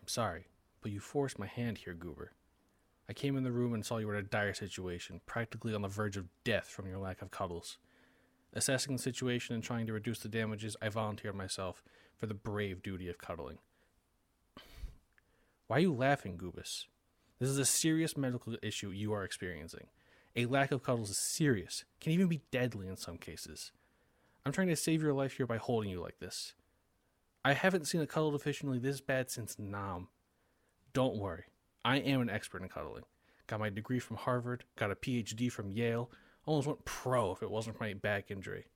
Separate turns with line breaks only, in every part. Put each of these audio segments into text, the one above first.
Sorry, but you forced my hand here, Goober. I came in the room and saw you were in a dire situation, practically on the verge of death from your lack of cuddles. Assessing the situation and trying to reduce the damages, I volunteered myself for the brave duty of cuddling. Why are you laughing, Goobus? This is a serious medical issue you are experiencing. A lack of cuddles is serious, can even be deadly in some cases. I'm trying to save your life here by holding you like this. I haven't seen a cuddle deficiency this bad since Nam. Don't worry, I am an expert in cuddling. Got my degree from Harvard, got a PhD from Yale, almost went pro if it wasn't for my back injury.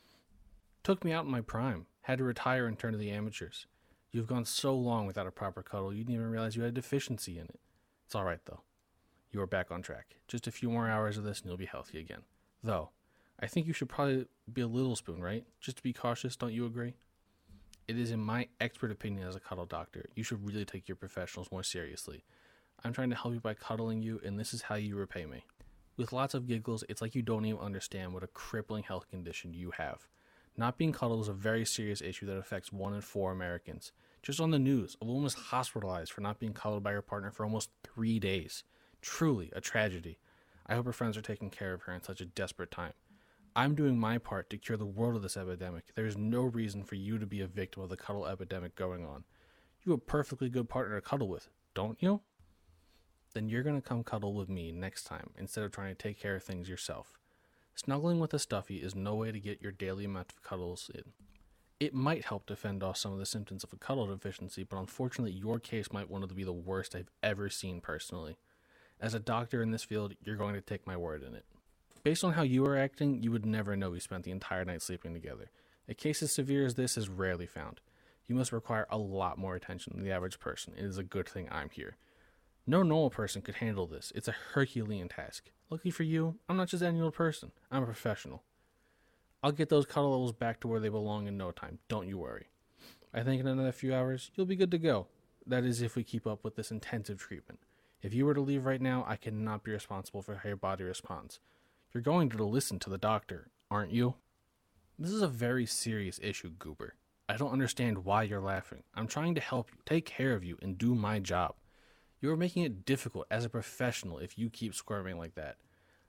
Took me out in my prime, had to retire and turn to the amateurs. You've gone so long without a proper cuddle, you didn't even realize you had a deficiency in it. It's alright though. You are back on track. Just a few more hours of this and you'll be healthy again. Though, I think you should probably be a little spoon, right? Just to be cautious, don't you agree? It is in my expert opinion as a cuddle doctor, you should really take your professionals more seriously. I'm trying to help you by cuddling you, and this is how you repay me. With lots of giggles, it's like you don't even understand what a crippling health condition you have. Not being cuddled is a very serious issue that affects 1 in 4 Americans. Just on the news, a woman was hospitalized for not being cuddled by her partner for almost 3 days. Truly a tragedy. I hope her friends are taking care of her in such a desperate time. I'm doing my part to cure the world of this epidemic. There is no reason for you to be a victim of the cuddle epidemic going on. You have a perfectly good partner to cuddle with, don't you? Then you're going to come cuddle with me next time instead of trying to take care of things yourself. Snuggling with a stuffy is no way to get your daily amount of cuddles in. It might help to fend off some of the symptoms of a cuddle deficiency, but unfortunately your case might one of be the worst I've ever seen personally. As a doctor in this field, you're going to take my word in it. Based on how you are acting, you would never know we spent the entire night sleeping together. A case as severe as this is rarely found. You must require a lot more attention than the average person. It is a good thing I'm here. No normal person could handle this. It's a Herculean task. Lucky for you, I'm not just any old person. I'm a professional. I'll get those cuddle levels back to where they belong in no time. Don't you worry. I think in another few hours, you'll be good to go. That is if we keep up with this intensive treatment. If you were to leave right now, I cannot be responsible for how your body responds. You're going to listen to the doctor, aren't you? This is a very serious issue, Goober. I don't understand why you're laughing. I'm trying to help you, take care of you, and do my job. You are making it difficult as a professional if you keep squirming like that.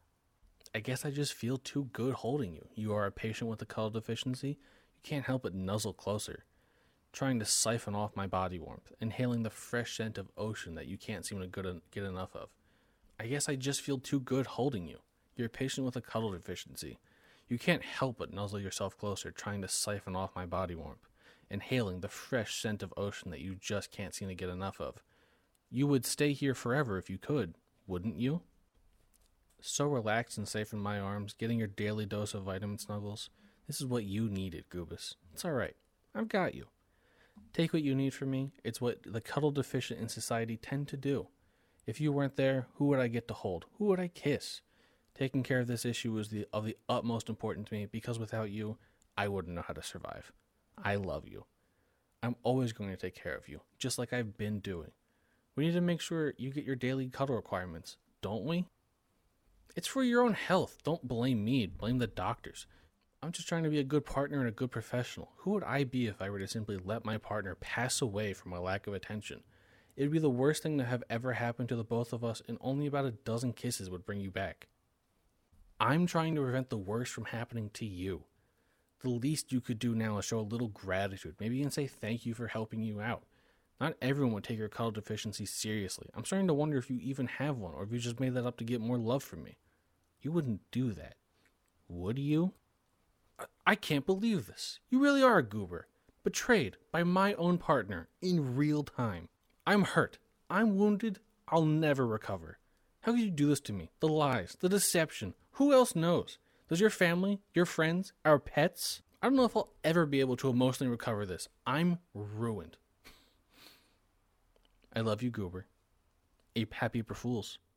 I guess I just feel too good holding you. You are a patient with a cuddle deficiency. You can't help but nuzzle closer. Trying to siphon off my body warmth, inhaling the fresh scent of ocean that you can't seem to get enough of. I guess I just feel too good holding you. You're a patient with a cuddle deficiency. You can't help but nuzzle yourself closer, trying to siphon off my body warmth, inhaling the fresh scent of ocean that you just can't seem to get enough of. You would stay here forever if you could, wouldn't you? So relaxed and safe in my arms, getting your daily dose of vitamin snuggles. This is what you needed, Goobus. It's alright. I've got you. Take what you need from me. It's what the cuddle deficient in society tend to do. If you weren't there, who would I get to hold? Who would I kiss? Taking care of this issue is of the utmost importance to me because without you, I wouldn't know how to survive. I love you. I'm always going to take care of you, just like I've been doing. We need to make sure you get your daily cuddle requirements, don't we? It's for your own health. Don't blame me. Blame the doctors. I'm just trying to be a good partner and a good professional. Who would I be if I were to simply let my partner pass away from a lack of attention? It would be the worst thing to have ever happened to the both of us, and only about a dozen kisses would bring you back. I'm trying to prevent the worst from happening to you. The least you could do now is show a little gratitude. Maybe even say thank you for helping you out. Not everyone would take your cuddle deficiency seriously. I'm starting to wonder if you even have one, or if you just made that up to get more love from me. You wouldn't do that, would you? I can't believe this. You really are a goober. Betrayed by my own partner in real time. I'm hurt. I'm wounded. I'll never recover. How could you do this to me? The lies, the deception. Who else knows? Does your family, your friends, our pets? I don't know if I'll ever be able to emotionally recover this. I'm ruined. I love you, Goober. Ape happy for fools.